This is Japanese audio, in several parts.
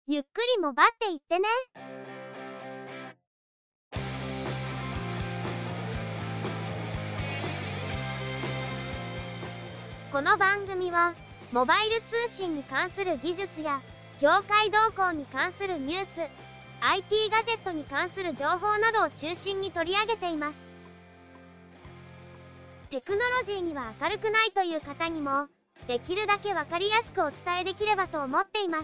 ゆっくりもばっていってね。この番組はモバイル通信に関する技術や業界動向に関するニュース、IT ガジェットに関する情報などを中心に取り上げています。テクノロジーには明るくないという方にもできるだけ分かりやすくお伝えできればと思っています。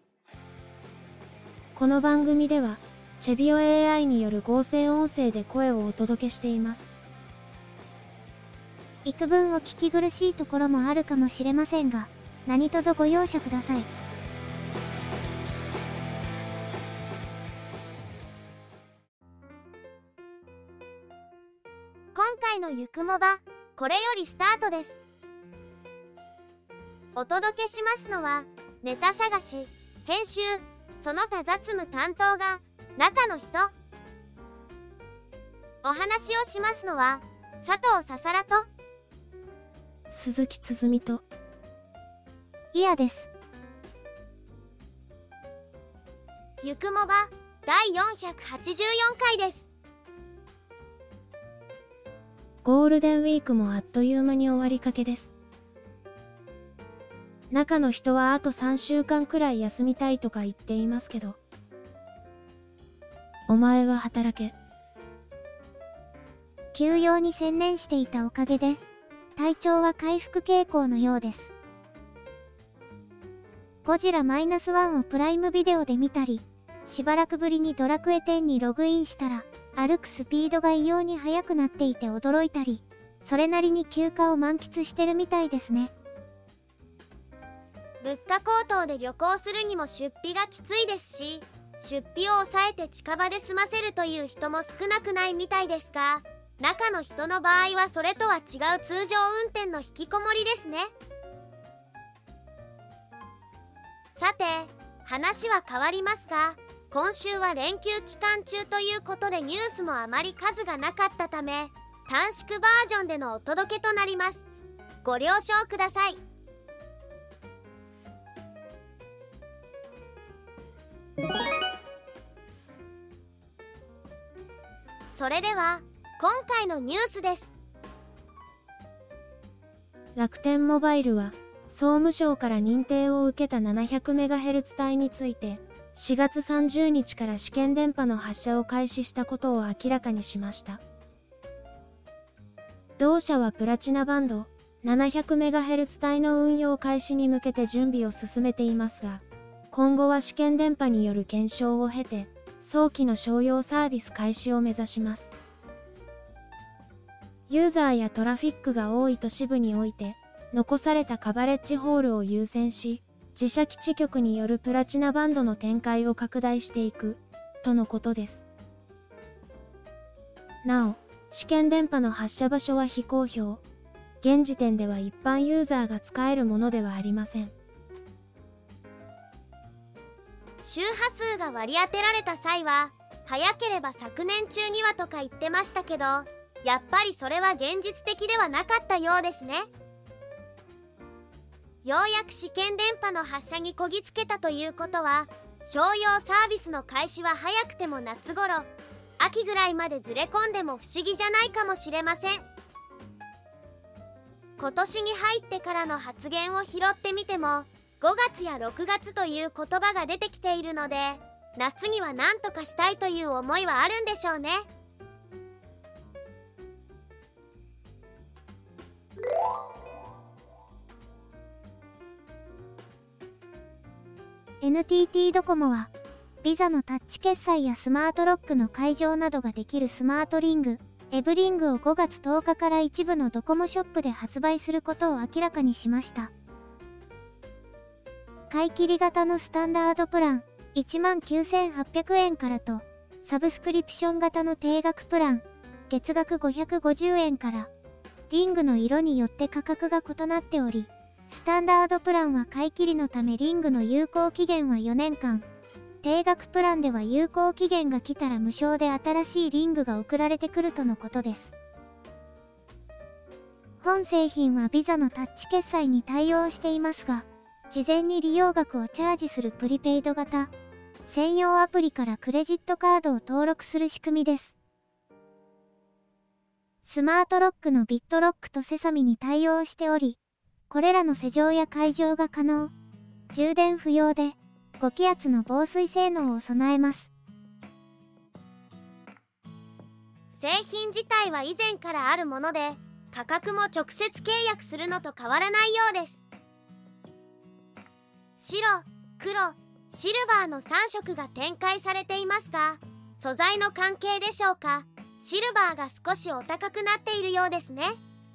この番組ではチェビオ AI による合成音声で声をお届けしています。 幾分お聞き苦しいところもあるかもしれませんが、何卒ご容赦ください。今回のゆくもば、これよりスタートです。お届けしますのは、ネタ探し、編集、その他雑務担当が中の人。お話をしますのは、佐藤ささらと鈴木つづみといやです。ゆくもば第484回です。 ゴールデンウィークもあっという間に終わりかけです。中の人はあと3週間くらい休みたいとか言っていますけど、お前は働け。 休養に専念していたおかげで体調は回復傾向のようです。ゴジラ -1 をプライムビデオで見たり、しばらくぶりにドラクエ10にログインしたら歩くスピードが異様に速くなっていて驚いたり、それなりに休暇を満喫してるみたいですね。物価高騰で旅行するにも出費がきついですし、出費を抑えて近場で済ませるという人も少なくないみたいですが、中の人の場合はそれとは違う通常運転の引きこもりですね。さて、話は変わりますが、今週は連休期間中ということでニュースもあまり数がなかったため、短縮バージョンでのお届けとなります。ご了承ください。それでは今回のニュースです。 楽天モバイルは総務省から認定を受けた 700MHz 帯について4月30日から試験電波の発射を開始したことを明らかにしました。同社はプラチナバンド 700MHz 帯の運用開始に向けて準備を進めていますが、今後は試験電波による検証を経て早期の商用サービス開始を目指します。ユーザーやトラフィックが多い都市部において残されたカバレッジホールを優先し、自社基地局によるプラチナバンドの展開を拡大していくとのことです。なお、試験電波の発射場所は非公表。現時点では一般ユーザーが使えるものではありません。 周波数が割り当てられた際は早ければ昨年中にはとか言ってましたけど、やっぱりそれは現実的ではなかったようですね。ようやく試験電波の発射にこぎつけたということは、商用サービスの開始は早くても夏頃、秋ぐらいまでずれ込んでも不思議じゃないかもしれません。今年に入ってからの発言を拾ってみても、5月や6月という言葉が出てきているので、夏には何とかしたいという思いはあるんでしょうね。NTT ドコモは、ビザのタッチ決済やスマートロックの解錠などができるスマートリング、エブリングを5月10日から一部のドコモショップで発売することを明らかにしました。買い切り型のスタンダードプラン 19,800 円からと、サブスクリプション型の定額プラン月額550円から、リングの色によって価格が異なっており、スタンダードプランは買い切りのためリングの有効期限は4年間、定額プランでは有効期限が来たら無償で新しいリングが送られてくるとのことです。本製品はビザのタッチ決済に対応していますが、 事前に利用額をチャージするプリペイド型、専用アプリからクレジットカードを登録する仕組みです。スマートロックのビットロックとセサミに対応しており、これらの施錠や解錠が可能。充電不要で、5気圧の防水性能を備えます。 製品自体は以前からあるもので、価格も直接契約するのと変わらないようです。白、黒、シルバーの3色が展開されていますが、素材の関係でしょうか、シルバーが少しお高くなっているようですね。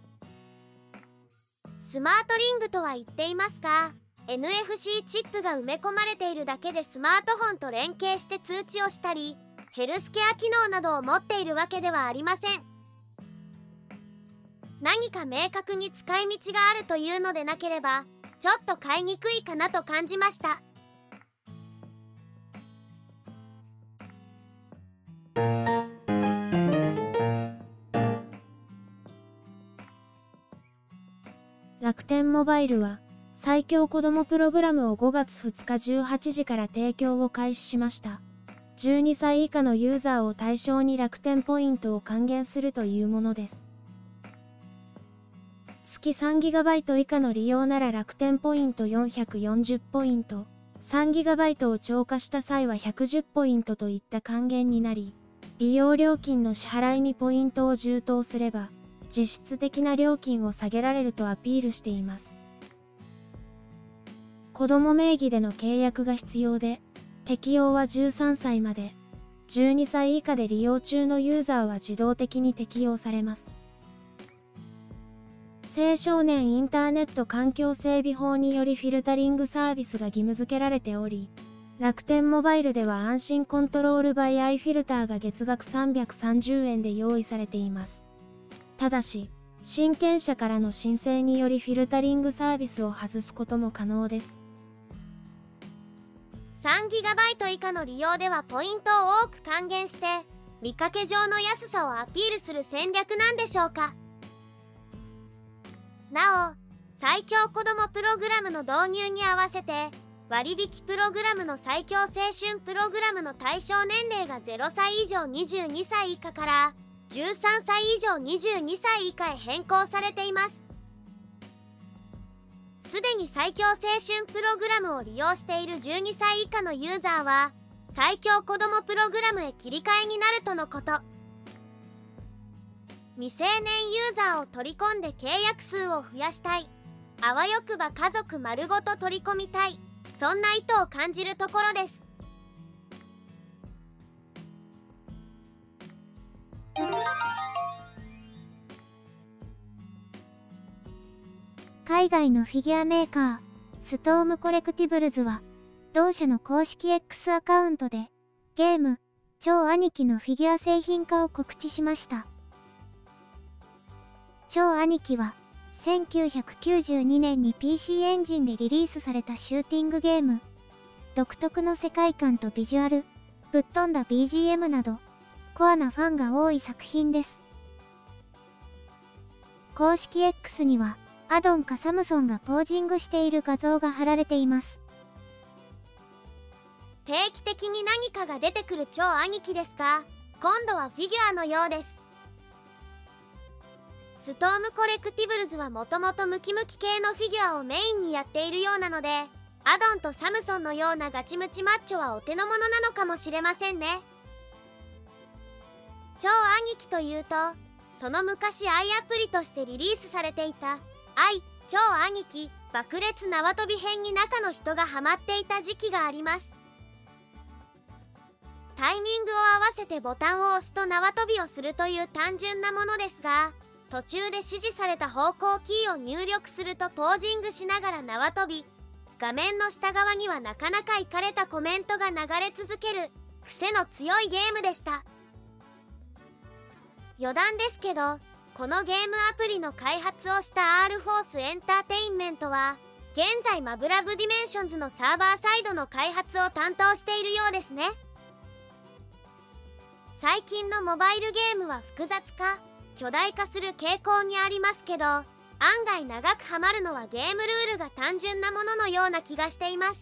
スマートリングとは言っていますが、NFC チップが埋め込まれているだけでスマートフォンと連携して通知をしたり、ヘルスケア機能などを持っているわけではありません。何か明確に使い道があるというのでなければ、ちょっと買いにくいかなと感じました。 楽天モバイルは、最強子どもプログラムを5月2日18時から提供を開始しました。12歳以下のユーザーを対象に楽天ポイントを還元するというものです。月 3GB 以下の利用なら楽天ポイント440ポイント、3GB を超過した際は110ポイントといった還元になり、利用料金の支払いにポイントを充当すれば、実質的な料金を下げられるとアピールしています。子供名義での契約が必要で、適用は13歳まで、12歳以下で利用中のユーザーは自動的に適用されます。青少年インターネット環境整備法によりフィルタリングサービスが義務付けられており、楽天モバイルでは安心コントロールバイアイフィルターが月額330円で用意されています。ただし、親権者からの申請によりフィルタリングサービスを外すことも可能です。 3GB 以下の利用ではポイントを多く還元して、見かけ上の安さをアピールする戦略なんでしょうか。なお、最強子どもプログラムの導入に合わせて、割引プログラムの最強青春プログラムの対象年齢が0歳以上22歳以下から13歳以上22歳以下へ変更されています。すでに最強青春プログラムを利用している12歳以下のユーザーは最強子どもプログラムへ切り替えになるとのこと。未成年ユーザーを取り込んで契約数を増やしたい、あわよくば家族丸ごと取り込みたい、そんな意図を感じるところです。 海外のフィギュアメーカー、ストームコレクティブルズは、同社の公式 X アカウントで、ゲーム、超兄貴のフィギュア製品化を告知しました。超兄貴は、1992年に PC エンジンでリリースされたシューティングゲーム。独特の世界観とビジュアル、ぶっ飛んだ BGM など、コアなファンが多い作品です。公式 X には、アドンかサムソンがポージングしている画像が貼られています。 定期的に何かが出てくる超兄貴ですが、今度はフィギュアのようです。ストームコレクティブルズはもともとムキムキ系のフィギュアをメインにやっているようなので、アドンとサムソンのようなガチムチマッチョはお手の物なのかもしれませんね。超兄貴というと、その昔 i アプリとしてリリースされていた i 超兄貴爆裂縄跳び編に中の人がハマっていた時期があります。タイミングを合わせてボタンを押すと縄跳びをするという単純なものですが、途中で指示された方向キーを入力するとポージングしながら縄跳び、画面の下側にはなかなかイカれたコメントが流れ続ける癖の強いゲームでした。余談ですけど、このゲームアプリの開発をした R フォースエンターテインメントは現在マブラブディメンションズのサーバーサイドの開発を担当しているようですね。最近のモバイルゲームは複雑化、巨大化する傾向にありますけど、 案外長くハマるのはゲームルールが単純なもののような気がしています。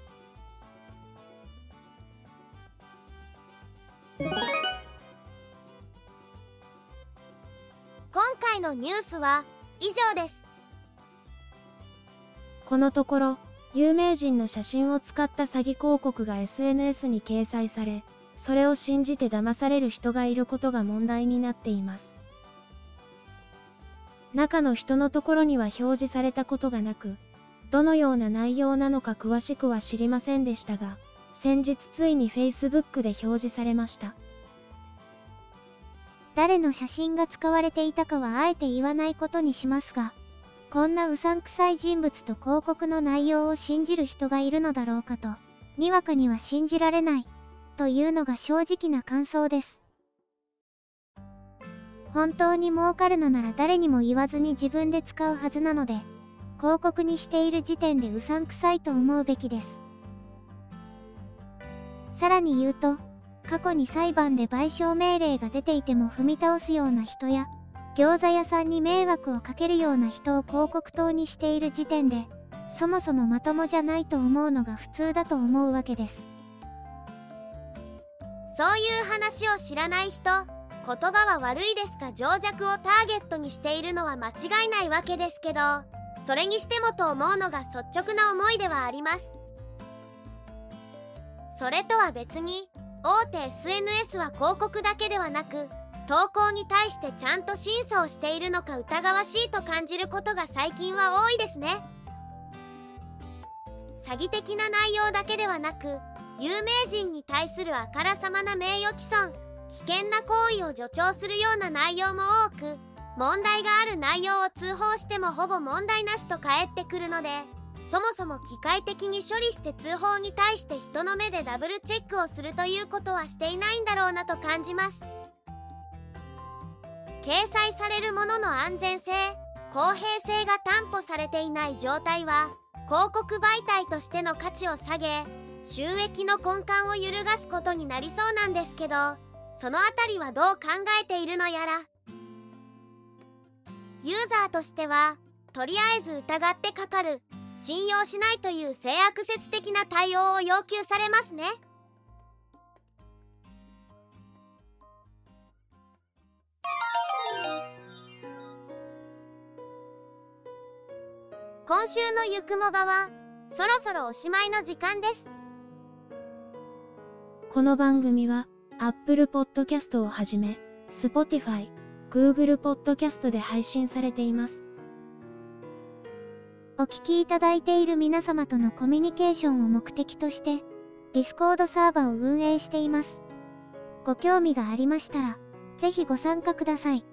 今回のニュースは以上です。 このところ、有名人の写真を使った詐欺広告が SNS に掲載され、それを信じて騙される人がいることが問題になっています。中の人のところには表示されたことがなく、どのような内容なのか詳しくは知りませんでしたが、先日ついに Facebook で表示されました。 誰の写真が使われていたかはあえて言わないことにしますが、こんなうさんくさい人物と広告の内容を信じる人がいるのだろうかと、にわかには信じられない、というのが正直な感想です。本当に儲かるのなら誰にも言わずに自分で使うはずなので、広告にしている時点でうさんくさいと思うべきです。さらに言うと、過去に裁判で賠償命令が出ていても踏み倒すような人や、餃子屋さんに迷惑をかけるような人を広告塔にしている時点で、そもそもまともじゃないと思うのが普通だと思うわけです。 そういう話を知らない人、言葉は悪いですが情弱をターゲットにしているのは間違いないわけですけど、それにしてもと思うのが率直な思いではあります。それとは別に、大手 SNS は広告だけではなく、投稿に対してちゃんと審査をしているのか疑わしいと感じることが最近は多いですね。詐欺的な内容だけではなく、有名人に対するあからさまな名誉毀損、危険な行為を助長するような内容も多く、問題がある内容を通報してもほぼ問題なしと返ってくるので、そもそも機械的に処理して通報に対して人の目でダブルチェックをするということはしていないんだろうなと感じます。掲載されるものの安全性、公平性が担保されていない状態は、広告媒体としての価値を下げ、収益の根幹を揺るがすことになりそうなんですけど、そのあたりはどう考えているのやら。ユーザーとしては、とりあえず疑ってかかる、信用しないという性悪説的な対応を要求されますね。今週のゆくもばはそろそろおしまいの時間です。 この番組は Apple Podcast をはじめ Spotify、Google Podcast で配信されています。 お聞きいただいている皆様とのコミュニケーションを目的として Discord サーバーを運営しています。ご興味がありましたらぜひご参加ください。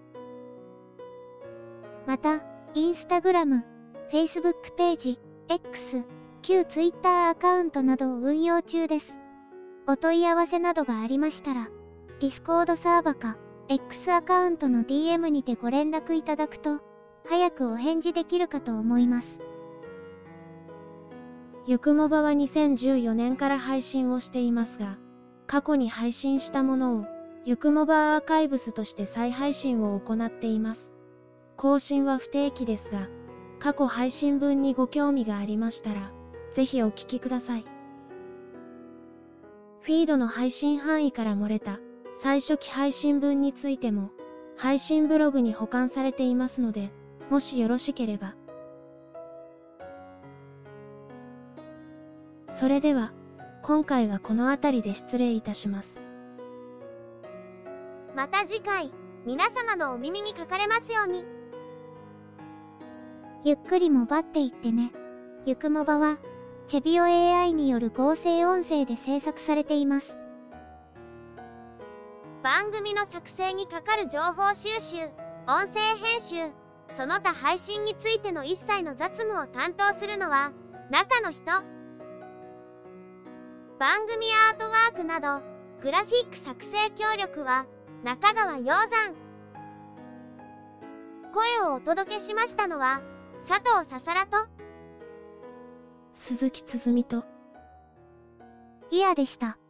また、Instagram、Facebook ページ、X、旧 Twitter アカウントなどを運用中です。お問い合わせなどがありましたら、Discord サーバか X アカウントの DM にてご連絡いただくと、早くお返事できるかと思います。 ゆくもばは2014年から配信をしていますが、過去に配信したものをゆくもばアーカイブスとして再配信を行っています。更新は不定期ですが、過去配信分にご興味がありましたら、ぜひお聞きください。フィードの配信範囲から漏れた最初期配信分についても、配信ブログに保管されていますので、もしよろしければ。それでは、今回はこの辺りで失礼いたします。 また次回、皆様のお耳にかかれますように。 ゆっくりもばっていってね。ゆくもばは、チェビオ AI による合成音声で制作されています。 番組の作成にかかる情報収集、音声編集、その他配信についての一切の雑務を担当するのは、中の人。番組アートワークなど、グラフィック作成協力は、中川鷹山。声をお届けしましたのは、佐藤ささらと鈴木つづみとイヤでした。